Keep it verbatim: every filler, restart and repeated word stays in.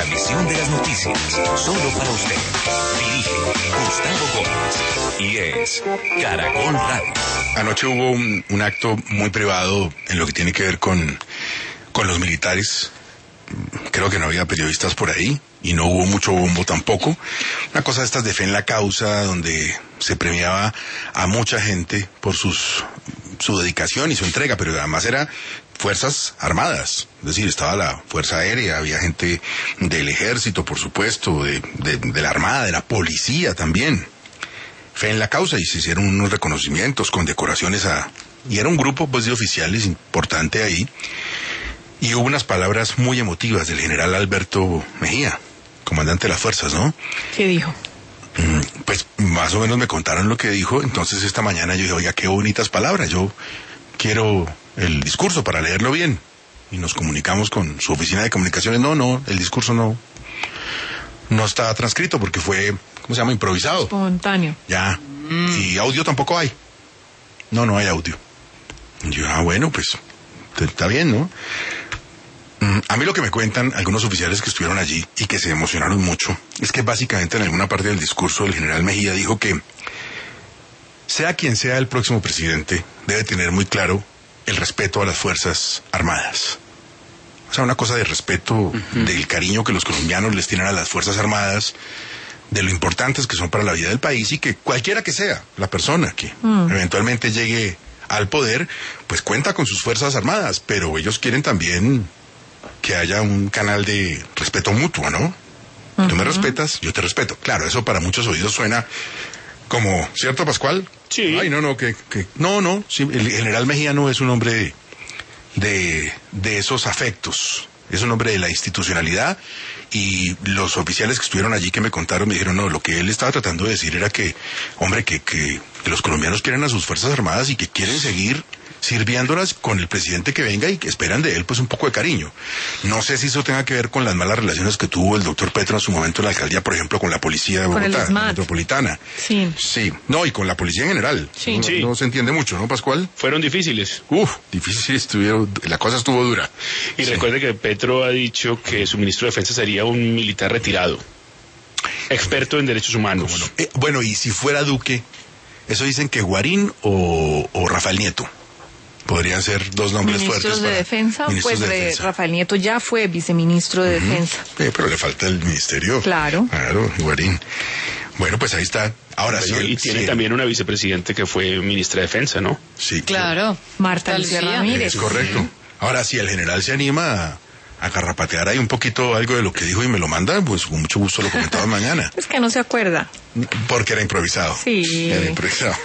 transmisión de las noticias, solo para usted. Dirige Gustavo Gómez y es Caracol Radio. Anoche hubo un, un acto muy privado en lo que tiene que ver con, con los militares. Creo que no había periodistas por ahí y no hubo mucho bombo tampoco. Una cosa de estas de fe en la causa, donde se premiaba a mucha gente por sus su dedicación y su entrega, pero además era Fuerzas Armadas, es decir, estaba la Fuerza Aérea, había gente del Ejército, por supuesto, de, de, de la Armada, de la Policía también. Fe en la causa, y se hicieron unos reconocimientos, condecoraciones a... y era un grupo pues de oficiales importante ahí, y hubo unas palabras muy emotivas del general Alberto Mejía, comandante de las fuerzas, ¿no? ¿Qué dijo? Pues más o menos me contaron lo que dijo. Entonces esta mañana yo dije, oiga, qué bonitas palabras, yo quiero el discurso para leerlo bien. Y nos comunicamos con su oficina de comunicaciones. No, no, el discurso no no está transcrito porque fue, ¿cómo se llama? Improvisado. Espontáneo. Ya. Mm. Y audio tampoco hay. No, no hay audio. Y yo, ah, bueno, pues está bien, ¿no? A mí lo que me cuentan algunos oficiales que estuvieron allí y que se emocionaron mucho es que básicamente en alguna parte del discurso el general Mejía dijo que sea quien sea el próximo presidente debe tener muy claro el respeto a las Fuerzas Armadas. O sea, una cosa de respeto, uh-huh. del cariño que los colombianos les tienen a las Fuerzas Armadas, de lo importantes que son para la vida del país, y que cualquiera que sea la persona que uh-huh. eventualmente llegue al poder, pues cuenta con sus Fuerzas Armadas, pero ellos quieren también que haya un canal de respeto mutuo, ¿no? Uh-huh. Tú me respetas, yo te respeto. Claro, eso para muchos oídos suena como, ¿cierto, Pascual? Sí. Ay, no, no, que, que no, no, sí, el general Mejía no es un hombre de, de, de esos afectos, es un hombre de la institucionalidad, y los oficiales que estuvieron allí que me contaron me dijeron, no, lo que él estaba tratando de decir era que, hombre, que, que, que los colombianos quieren a sus Fuerzas Armadas y que quieren seguir sirviéndolas con el presidente que venga y que esperan de él pues un poco de cariño. No sé si eso tenga que ver con las malas relaciones que tuvo el doctor Petro en su momento en la alcaldía, por ejemplo, con la policía de Bogotá, la metropolitana. Sí. Sí. No, y con la policía en general. Sí. No, sí. no se entiende mucho, ¿no, Pascual? Fueron difíciles. Uf, difíciles estuvieron, la cosa estuvo dura. Y sí. Recuerde que Petro ha dicho que su ministro de Defensa sería un militar retirado, experto en derechos humanos. Bueno, eh, bueno, y si fuera Duque, eso dicen que Guarín o, o Rafael Nieto. Podrían ser dos nombres ministros fuertes. De para defensa, ministros pues de defensa. Rafael Nieto ya fue viceministro de uh-huh. defensa. Eh, pero le falta el ministerio. Claro. Claro, Guarín. Bueno, pues ahí está. Ahora bueno, sí. El, y tiene sí, también una vicepresidente que fue ministra de defensa, ¿no? Sí. Claro. Marta Lucía Ramírez. Es correcto. Sí. Ahora, si el general se anima a, a garrapatear ahí un poquito algo de lo que dijo y me lo manda, pues con mucho gusto lo comentaba mañana. Es que no se acuerda. Porque era improvisado. Sí. Era improvisado.